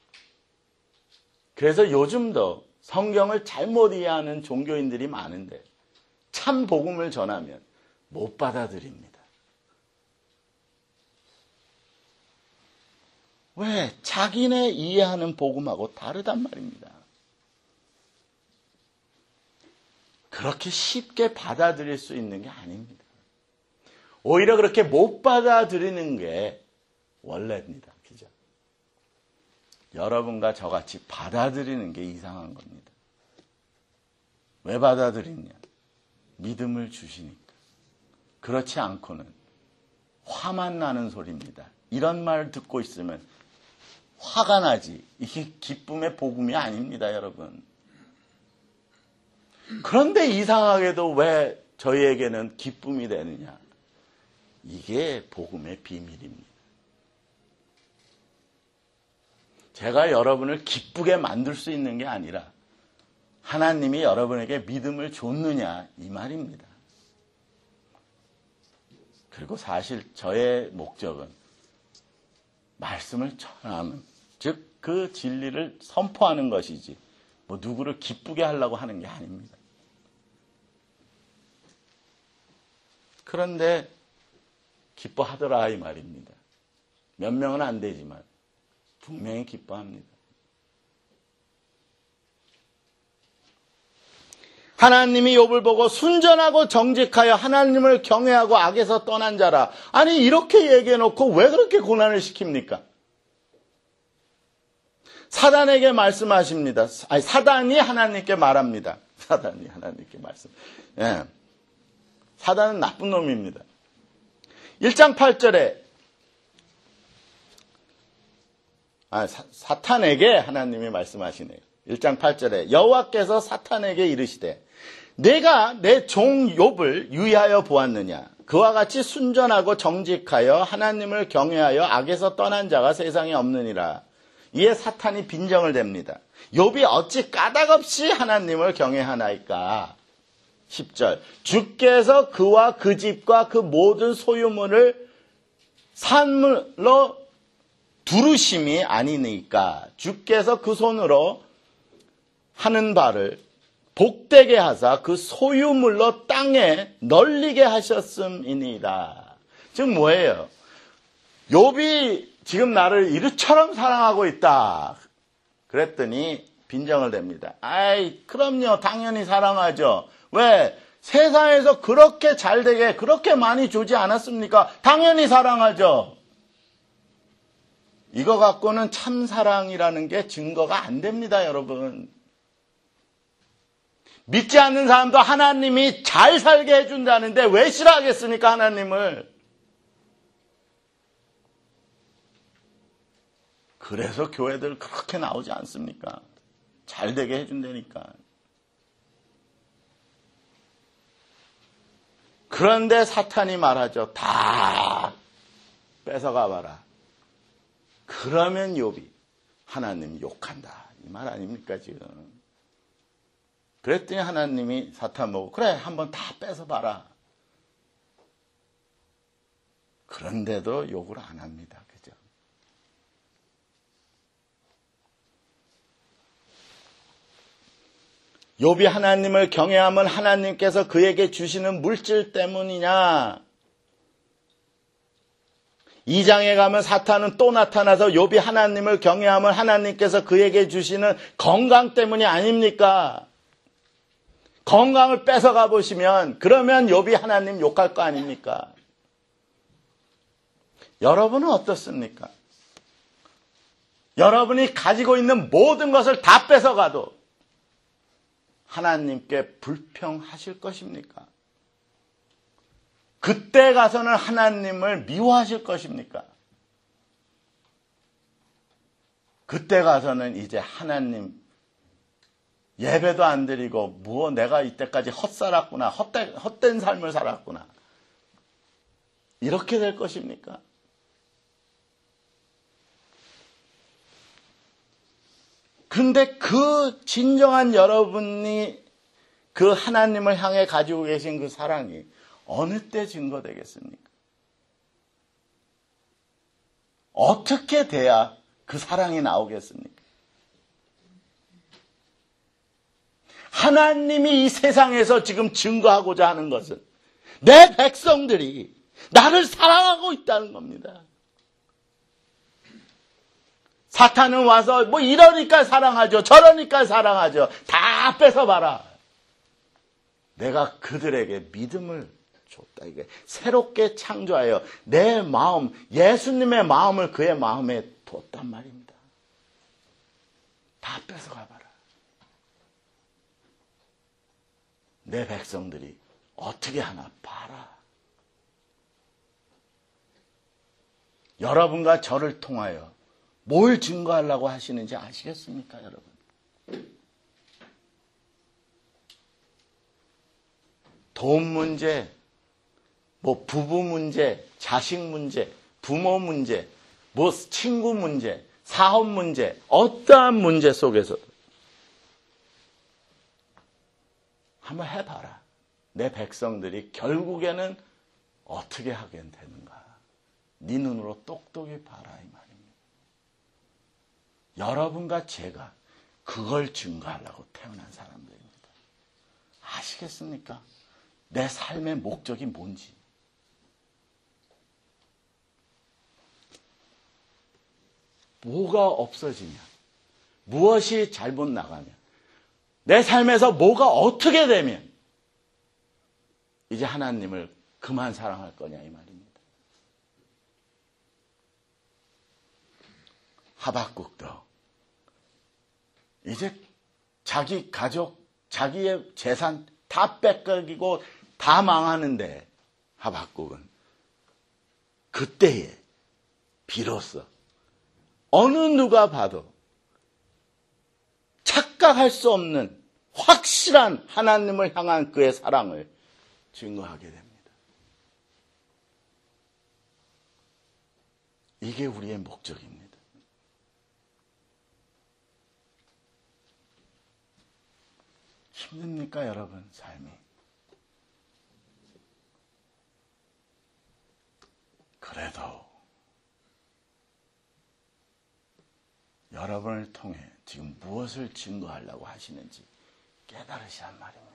그래서 요즘도 성경을 잘못 이해하는 종교인들이 많은데 참 복음을 전하면 못 받아들입니다. 왜? 자기네 이해하는 복음하고 다르단 말입니다. 그렇게 쉽게 받아들일 수 있는 게 아닙니다. 오히려 그렇게 못 받아들이는 게 원래입니다. 그죠? 여러분과 저같이 받아들이는 게 이상한 겁니다. 왜 받아들이냐? 믿음을 주시니까. 그렇지 않고는 화만 나는 소리입니다. 이런 말 듣고 있으면 화가 나지. 이게 기쁨의 복음이 아닙니다, 여러분. 그런데 이상하게도 왜 저희에게는 기쁨이 되느냐? 이게 복음의 비밀입니다. 제가 여러분을 기쁘게 만들 수 있는 게 아니라 하나님이 여러분에게 믿음을 줬느냐, 이 말입니다. 그리고 사실 저의 목적은 말씀을 전하는, 즉 그 진리를 선포하는 것이지 뭐 누구를 기쁘게 하려고 하는 게 아닙니다. 그런데 기뻐하더라 이 말입니다. 몇 명은 안 되지만 분명히 기뻐합니다. 하나님이 욥을 보고 순전하고 정직하여 하나님을 경외하고 악에서 떠난 자라. 아니 이렇게 얘기해놓고 왜 그렇게 고난을 시킵니까? 사단에게 말씀하십니다. 아니 사단이 하나님께 말합니다. 사단이 하나님께 말씀. 예. 사단은 나쁜 놈입니다. 일 장 팔 절에 아, 사, 사탄에게 하나님이 말씀하시네요. 일 장 팔 절에 여호와께서 사탄에게 이르시되 내가 내 종 욥을 유의하여 보았느냐. 그와 같이 순전하고 정직하여 하나님을 경외하여 악에서 떠난 자가 세상에 없느니라. 이에 사탄이 빈정을 댑니다. 욥이 어찌 까닭없이 하나님을 경외하나이까. 십 절 주께서 그와 그 집과 그 모든 소유물을 산물로 두르심이 아니니까. 주께서 그 손으로 하는 바를 복되게 하사 그 소유물로 땅에 널리게 하셨음이니이다. 즉 뭐예요? 욥이 지금 나를 이르처럼 사랑하고 있다. 그랬더니 빈정을 댑니다. 아이 그럼요, 당연히 사랑하죠. 왜? 세상에서 그렇게 잘되게 그렇게 많이 주지 않았습니까? 당연히 사랑하죠. 이거 갖고는 참 사랑이라는 게 증거가 안 됩니다, 여러분. 믿지 않는 사람도 하나님이 잘 살게 해준다는데 왜 싫어하겠습니까, 하나님을? 그래서 교회들 그렇게 나오지 않습니까? 잘 되게 해준다니까. 그런데 사탄이 말하죠. 다 뺏어가 봐라. 그러면 욥이 하나님 욕한다. 이 말 아닙니까 지금. 그랬더니 하나님이 사탄 보고 그래 한번 다 뺏어봐라. 그런데도 욕을 안 합니다. 그죠? 욥이 하나님을 경외함은 하나님께서 그에게 주시는 물질 때문이냐? 이 장에 가면 사탄은 또 나타나서 욥이 하나님을 경외함은 하나님께서 그에게 주시는 건강 때문이 아닙니까? 건강을 뺏어가 보시면 그러면 욥이 하나님 욕할 거 아닙니까? 여러분은 어떻습니까? 여러분이 가지고 있는 모든 것을 다 뺏어가도 하나님께 불평하실 것입니까? 그때 가서는 하나님을 미워하실 것입니까? 그때 가서는 이제 하나님 예배도 안 드리고 뭐 내가 이때까지 헛살았구나, 헛된, 헛된 삶을 살았구나. 이렇게 될 것입니까? 근데 그 진정한 여러분이 그 하나님을 향해 가지고 계신 그 사랑이 어느 때 증거되겠습니까? 어떻게 돼야 그 사랑이 나오겠습니까? 하나님이 이 세상에서 지금 증거하고자 하는 것은 내 백성들이 나를 사랑하고 있다는 겁니다. 사탄은 와서 뭐 이러니까 사랑하죠. 저러니까 사랑하죠. 다 뺏어봐라. 내가 그들에게 믿음을 줬다. 이게 새롭게 창조하여 내 마음, 예수님의 마음을 그의 마음에 뒀단 말입니다. 다 뺏어가봐라. 내 백성들이 어떻게 하나 봐라. 여러분과 저를 통하여 뭘 증거하려고 하시는지 아시겠습니까, 여러분? 돈 문제, 뭐 부부 문제, 자식 문제, 부모 문제, 뭐 친구 문제, 사업 문제, 어떠한 문제 속에서도 한번 해봐라. 내 백성들이 결국에는 어떻게 하게 되는가. 네 눈으로 똑똑히 봐라 이 말입니다. 여러분과 제가 그걸 증거하려고 태어난 사람들입니다. 아시겠습니까? 내 삶의 목적이 뭔지. 뭐가 없어지냐? 무엇이 잘못 나가냐? 내 삶에서 뭐가 어떻게 되면 이제 하나님을 그만 사랑할 거냐 이 말입니다. 하박국도 이제 자기 가족, 자기의 재산 다 뺏기고 다 망하는데 하박국은 그때에 비로소 어느 누가 봐도 착각할 수 없는 확실한 하나님을 향한 그의 사랑을 증거하게 됩니다. 이게 우리의 목적입니다. 힘듭니까, 여러분, 삶이? 그래도 여러분을 통해 지금 무엇을 증거하려고 하시는지 깨달으시란 말입니다.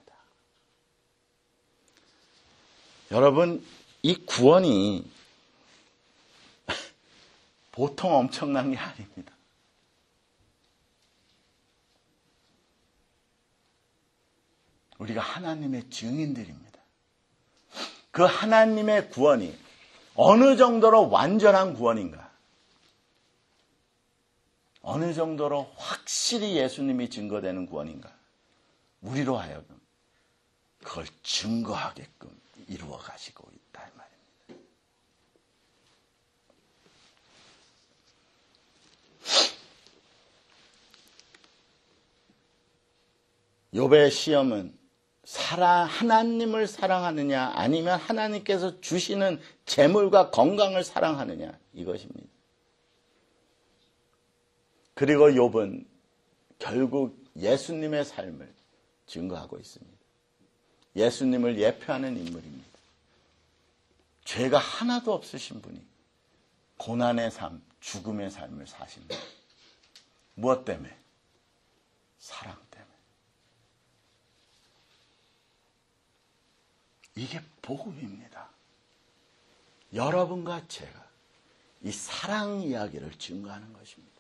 여러분, 이 구원이 보통 엄청난 게 아닙니다. 우리가 하나님의 증인들입니다. 그 하나님의 구원이 어느 정도로 완전한 구원인가? 어느 정도로 확실히 예수님이 증거되는 구원인가? 우리로 하여금 그걸 증거하게끔 이루어 가시고 있다 이 말입니다. 욥의 시험은 사랑, 하나님을 사랑하느냐 아니면 하나님께서 주시는 재물과 건강을 사랑하느냐 이것입니다. 그리고 욥은 결국 예수님의 삶을 증거하고 있습니다. 예수님을 예표하는 인물입니다. 죄가 하나도 없으신 분이 고난의 삶, 죽음의 삶을 사십니다. 무엇 때문에? 사랑 때문에. 이게 복음입니다. 여러분과 제가 이 사랑 이야기를 증거하는 것입니다.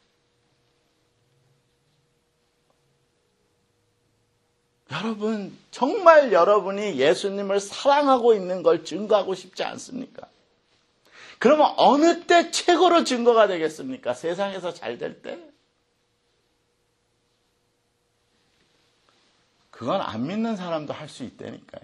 여러분, 정말 여러분이 예수님을 사랑하고 있는 걸 증거하고 싶지 않습니까? 그러면 어느 때 최고로 증거가 되겠습니까? 세상에서 잘 될 때? 그건 안 믿는 사람도 할 수 있다니까요.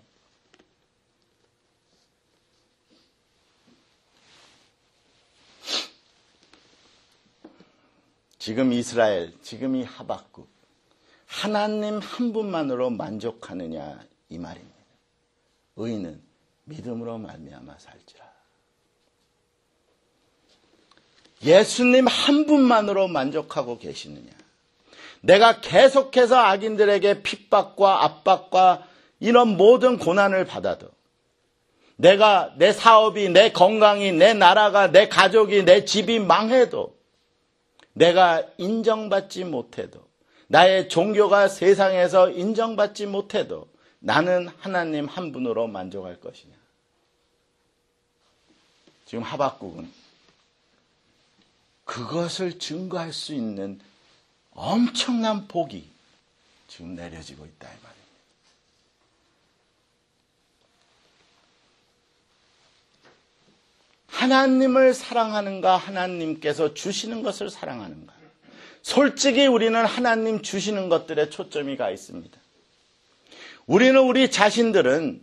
지금 이스라엘, 지금 이 하박국, 하나님 한 분만으로 만족하느냐 이 말입니다. 의인은 믿음으로 말미암아 살지라. 예수님 한 분만으로 만족하고 계시느냐? 내가 계속해서 악인들에게 핍박과 압박과 이런 모든 고난을 받아도, 내가 내 사업이, 내 건강이, 내 나라가, 내 가족이, 내 집이 망해도, 내가 인정받지 못해도, 나의 종교가 세상에서 인정받지 못해도 나는 하나님 한 분으로 만족할 것이냐. 지금 하박국은 그것을 증거할 수 있는 엄청난 복이 지금 내려지고 있다 이 말입니다. 하나님을 사랑하는가, 하나님께서 주시는 것을 사랑하는가. 솔직히 우리는 하나님 주시는 것들에 초점이 가 있습니다. 우리는 우리 자신들은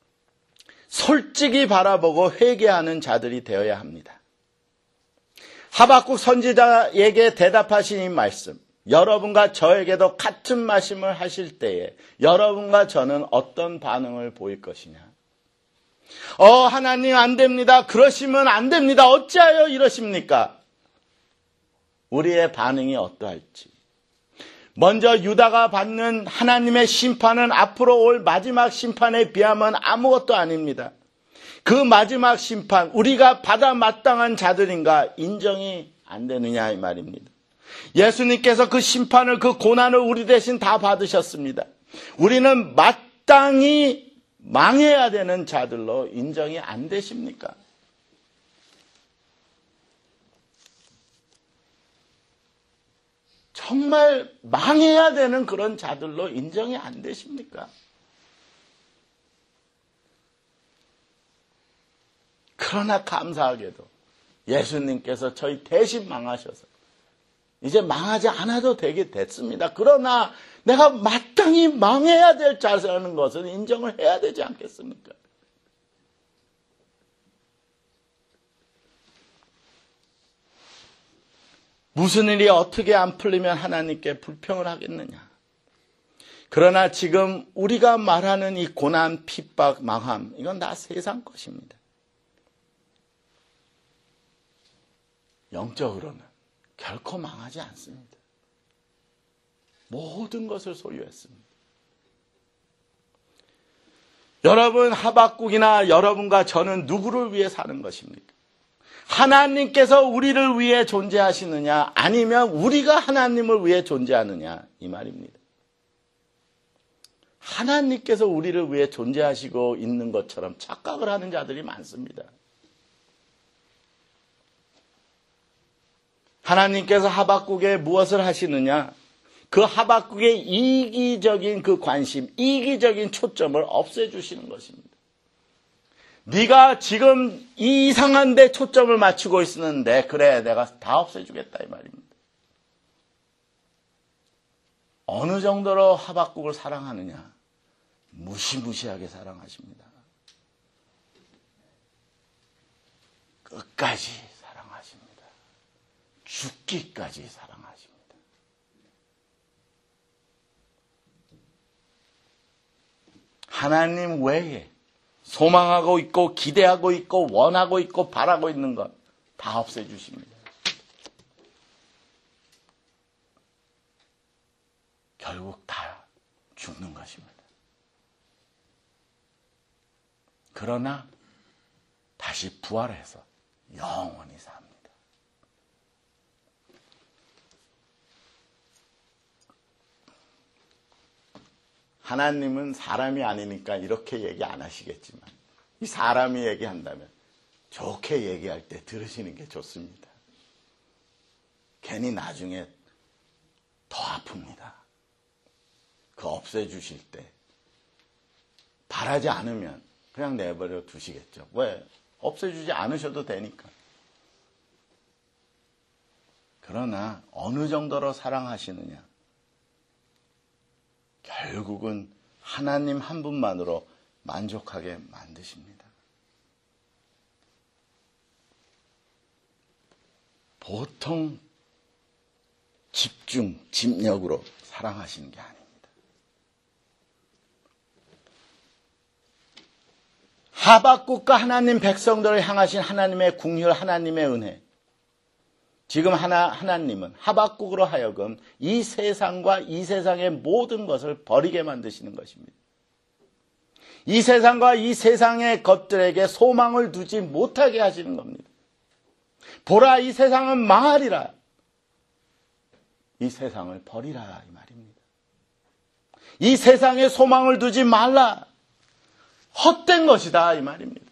솔직히 바라보고 회개하는 자들이 되어야 합니다. 하박국 선지자에게 대답하신 이 말씀, 여러분과 저에게도 같은 말씀을 하실 때에 여러분과 저는 어떤 반응을 보일 것이냐. 어, 하나님 안 됩니다. 그러시면 안 됩니다. 어찌하여 이러십니까? 우리의 반응이 어떠할지. 먼저 유다가 받는 하나님의 심판은 앞으로 올 마지막 심판에 비하면 아무것도 아닙니다. 그 마지막 심판, 우리가 받아 마땅한 자들인가 인정이 안 되느냐 이 말입니다. 예수님께서 그 심판을, 그 고난을 우리 대신 다 받으셨습니다. 우리는 마땅히 망해야 되는 자들로 인정이 안 되십니까? 정말 망해야 되는 그런 자들로 인정이 안 되십니까? 그러나 감사하게도 예수님께서 저희 대신 망하셔서 이제 망하지 않아도 되게 됐습니다. 그러나 내가 마땅히 망해야 될 자세라는 것은 인정을 해야 되지 않겠습니까? 무슨 일이 어떻게 안 풀리면 하나님께 불평을 하겠느냐? 그러나 지금 우리가 말하는 이 고난, 핍박, 망함, 이건 다 세상 것입니다. 영적으로는 결코 망하지 않습니다. 모든 것을 소유했습니다. 여러분, 하박국이나 여러분과 저는 누구를 위해 사는 것입니까? 하나님께서 우리를 위해 존재하시느냐, 아니면 우리가 하나님을 위해 존재하느냐, 이 말입니다. 하나님께서 우리를 위해 존재하시고 있는 것처럼 착각을 하는 자들이 많습니다. 하나님께서 하박국에 무엇을 하시느냐? 그 하박국의 이기적인 그 관심, 이기적인 초점을 없애주시는 것입니다. 네가 지금 이상한 데 초점을 맞추고 있었는데 그래, 내가 다 없애주겠다 이 말입니다. 어느 정도로 하박국을 사랑하느냐? 무시무시하게 사랑하십니다. 끝까지 사랑하십니다. 죽기까지 사랑하십니다. 하나님 외에 소망하고 있고 기대하고 있고 원하고 있고 바라고 있는 것 다 없애주십니다. 결국 다 죽는 것입니다. 그러나 다시 부활해서 영원히 삽니다. 하나님은 사람이 아니니까 이렇게 얘기 안 하시겠지만 이 사람이 얘기한다면 좋게 얘기할 때 들으시는 게 좋습니다. 괜히 나중에 더 아픕니다. 그 없애주실 때 바라지 않으면 그냥 내버려 두시겠죠. 왜? 없애주지 않으셔도 되니까. 그러나 어느 정도로 사랑하시느냐? 결국은 하나님 한 분만으로 만족하게 만드십니다. 보통 집중, 집력으로 사랑하시는 게 아닙니다. 하박국과 하나님 백성들을 향하신 하나님의 궁휼, 하나님의 은혜. 지금 하나, 하나님은 하박국으로 하여금 이 세상과 이 세상의 모든 것을 버리게 만드시는 것입니다. 이 세상과 이 세상의 것들에게 소망을 두지 못하게 하시는 겁니다. 보라, 이 세상은 망하리라. 이 세상을 버리라 이 말입니다. 이 세상에 소망을 두지 말라. 헛된 것이다 이 말입니다.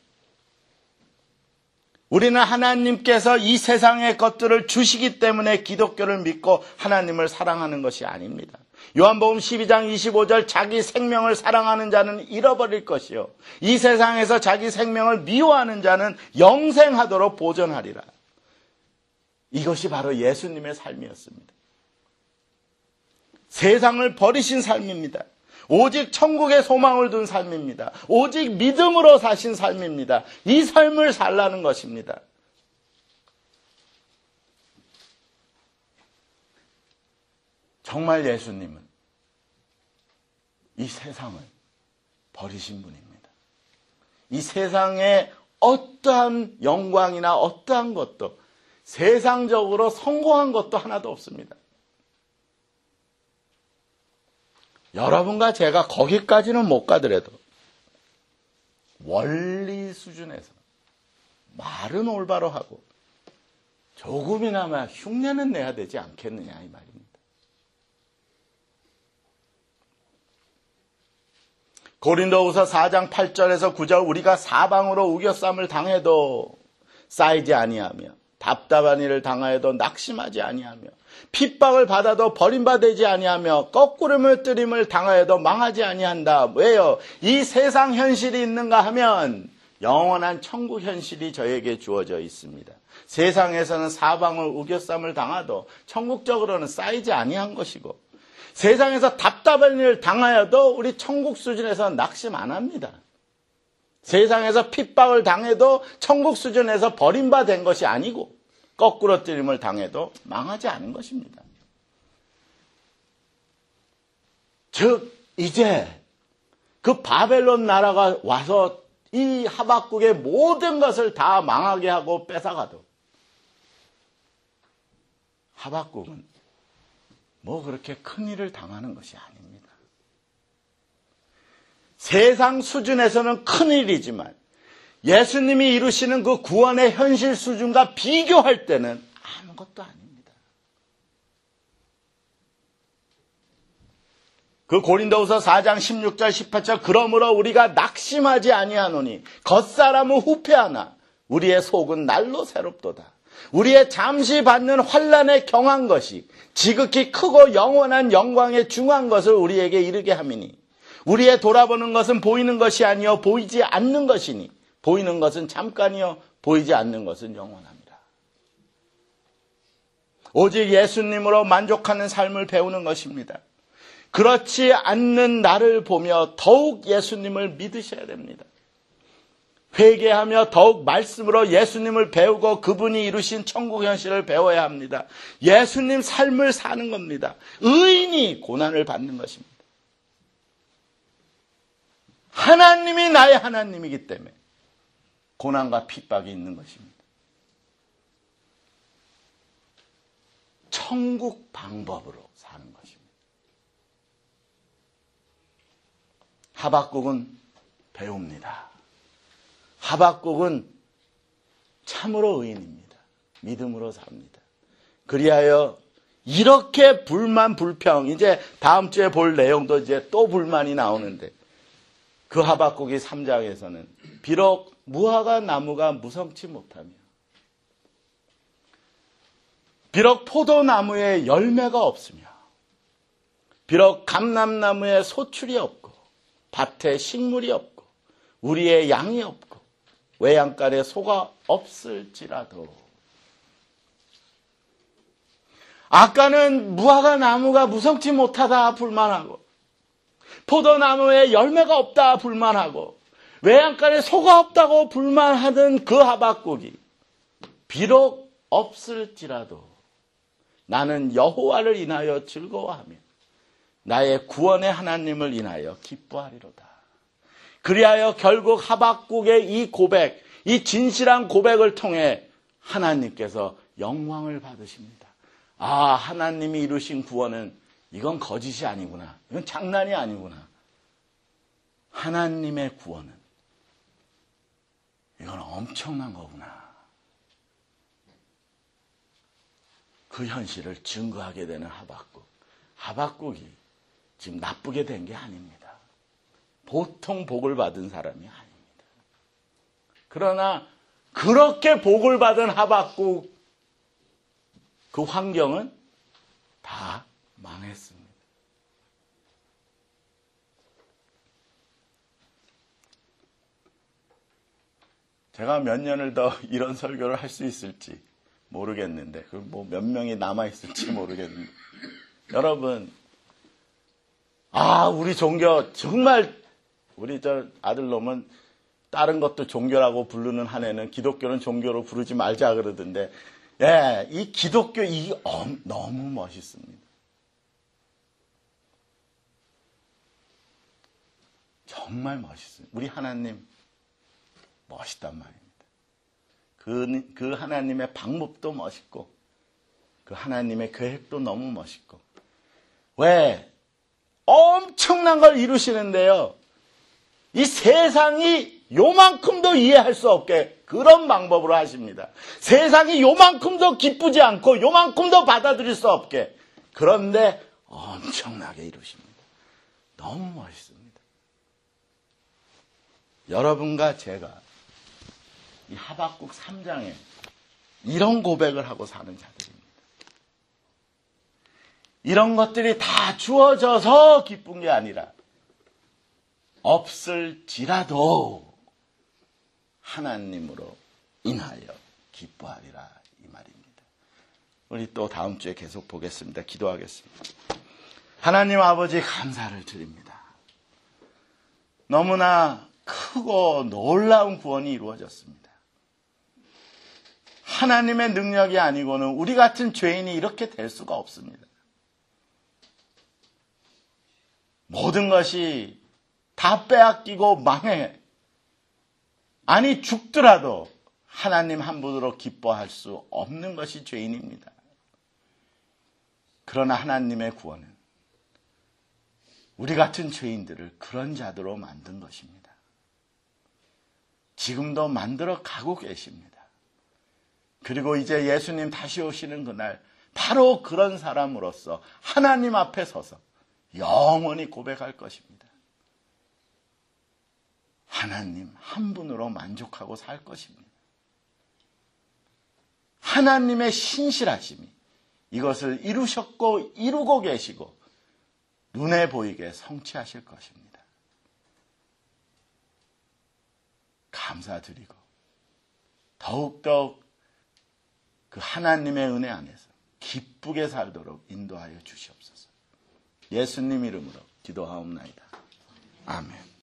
우리는 하나님께서 이 세상의 것들을 주시기 때문에 기독교를 믿고 하나님을 사랑하는 것이 아닙니다. 요한복음 십이 장 이십오 절 자기 생명을 사랑하는 자는 잃어버릴 것이요 이 세상에서 자기 생명을 미워하는 자는 영생하도록 보존하리라. 이것이 바로 예수님의 삶이었습니다. 세상을 버리신 삶입니다. 오직 천국에 소망을 둔 삶입니다. 오직 믿음으로 사신 삶입니다. 이 삶을 살라는 것입니다. 정말 예수님은 이 세상을 버리신 분입니다. 이 세상에 어떠한 영광이나 어떠한 것도 세상적으로 성공한 것도 하나도 없습니다. 여러분과 제가 거기까지는 못 가더라도 원리 수준에서 말은 올바로 하고 조금이나마 흉내는 내야 되지 않겠느냐 이 말입니다. 고린도후서 사 장 팔 절에서 구 절 우리가 사방으로 우겨쌈을 당해도 쌓이지 아니하며 답답한 일을 당하여도 낙심하지 아니하며 핍박을 받아도 버림받지 아니하며 거꾸름을 뜨림을 당하여도 망하지 아니한다. 왜요? 이 세상 현실이 있는가 하면 영원한 천국 현실이 저에게 주어져 있습니다. 세상에서는 사방을 우겨쌈을 당하도 천국적으로는 쌓이지 아니한 것이고, 세상에서 답답한 일을 당하여도 우리 천국 수준에서 낙심 안 합니다. 세상에서 핍박을 당해도 천국 수준에서 버림받은 것이 아니고 거꾸로 뜨림을 당해도 망하지 않은 것입니다. 즉 이제 그 바벨론 나라가 와서 이 하박국의 모든 것을 다 망하게 하고 뺏어가도 하박국은 뭐 그렇게 큰 일을 당하는 것이 아닙니다. 세상 수준에서는 큰 일이지만 예수님이 이루시는 그 구원의 현실 수준과 비교할 때는 아무것도 아닙니다. 그 고린도후서 사 장 십육 절 십팔 절 그러므로 우리가 낙심하지 아니하노니 겉사람은 후패하나 우리의 속은 날로 새롭도다. 우리의 잠시 받는 환난에 경한 것이 지극히 크고 영원한 영광에 중한 것을 우리에게 이르게 함이니 우리의 돌아보는 것은 보이는 것이 아니요 보이지 않는 것이니 보이는 것은 잠깐이요 보이지 않는 것은 영원합니다. 오직 예수님으로 만족하는 삶을 배우는 것입니다. 그렇지 않는 나를 보며 더욱 예수님을 믿으셔야 됩니다. 회개하며 더욱 말씀으로 예수님을 배우고 그분이 이루신 천국 현실을 배워야 합니다. 예수님 삶을 사는 겁니다. 의인이 고난을 받는 것입니다. 하나님이 나의 하나님이기 때문에 고난과 핍박이 있는 것입니다. 천국 방법으로 사는 것입니다. 하박국은 배웁니다. 하박국은 참으로 의인입니다. 믿음으로 삽니다. 그리하여 이렇게 불만 불평, 이제 다음 주에 볼 내용도 이제 또 불만이 나오는데 그 하박국이 삼 장에서는 비록 무화과 나무가 무성치 못하며 비록 포도나무에 열매가 없으며 비록 감람나무에 소출이 없고 밭에 식물이 없고 우리의 양이 없고 외양간에 소가 없을지라도 아까는 무화과 나무가 무성치 못하다 불만하고 포도나무에 열매가 없다 불만하고 외양간에 소가 없다고 불만하던 그 하박국이 비록 없을지라도 나는 여호와를 인하여 즐거워하며 나의 구원의 하나님을 인하여 기뻐하리로다. 그리하여 결국 하박국의 이 고백, 이 진실한 고백을 통해 하나님께서 영광을 받으십니다. 아, 하나님이 이루신 구원은 이건 거짓이 아니구나. 이건 장난이 아니구나. 하나님의 구원은 이건 엄청난 거구나. 그 현실을 증거하게 되는 하박국. 하박국이 지금 나쁘게 된 게 아닙니다. 보통 복을 받은 사람이 아닙니다. 그러나 그렇게 복을 받은 하박국 그 환경은 다 망했습니다. 제가 몇 년을 더 이런 설교를 할 수 있을지 모르겠는데, 그 뭐 몇 명이 남아있을지 모르겠는데, 여러분, 아, 우리 종교, 정말, 우리 저 아들놈은 다른 것도 종교라고 부르는 한 해는 기독교는 종교로 부르지 말자 그러던데, 예, 이 기독교, 이 너무 멋있습니다. 정말 멋있어요. 우리 하나님 멋있단 말입니다. 그, 그 하나님의 방법도 멋있고 그 하나님의 계획도 너무 멋있고 왜? 엄청난 걸 이루시는데요. 이 세상이 요만큼도 이해할 수 없게 그런 방법으로 하십니다. 세상이 요만큼도 기쁘지 않고 요만큼도 받아들일 수 없게 그런데 엄청나게 이루십니다. 너무 멋있습니다. 여러분과 제가 이 하박국 삼 장에 이런 고백을 하고 사는 자들입니다. 이런 것들이 다 주어져서 기쁜 게 아니라 없을지라도 하나님으로 인하여 기뻐하리라 이 말입니다. 우리 또 다음 주에 계속 보겠습니다. 기도하겠습니다. 하나님 아버지 감사를 드립니다. 너무나 크고 놀라운 구원이 이루어졌습니다. 하나님의 능력이 아니고는 우리 같은 죄인이 이렇게 될 수가 없습니다. 모든 것이 다 빼앗기고 망해. 아니 죽더라도 하나님 한 분으로 기뻐할 수 없는 것이 죄인입니다. 그러나 하나님의 구원은 우리 같은 죄인들을 그런 자들로 만든 것입니다. 지금도 만들어 가고 계십니다. 그리고 이제 예수님 다시 오시는 그날 바로 그런 사람으로서 하나님 앞에 서서 영원히 고백할 것입니다. 하나님 한 분으로 만족하고 살 것입니다. 하나님의 신실하심이 이것을 이루셨고 이루고 계시고 눈에 보이게 성취하실 것입니다. 감사드리고 더욱더 그 하나님의 은혜 안에서 기쁘게 살도록 인도하여 주시옵소서. 예수님 이름으로 기도하옵나이다. 아멘.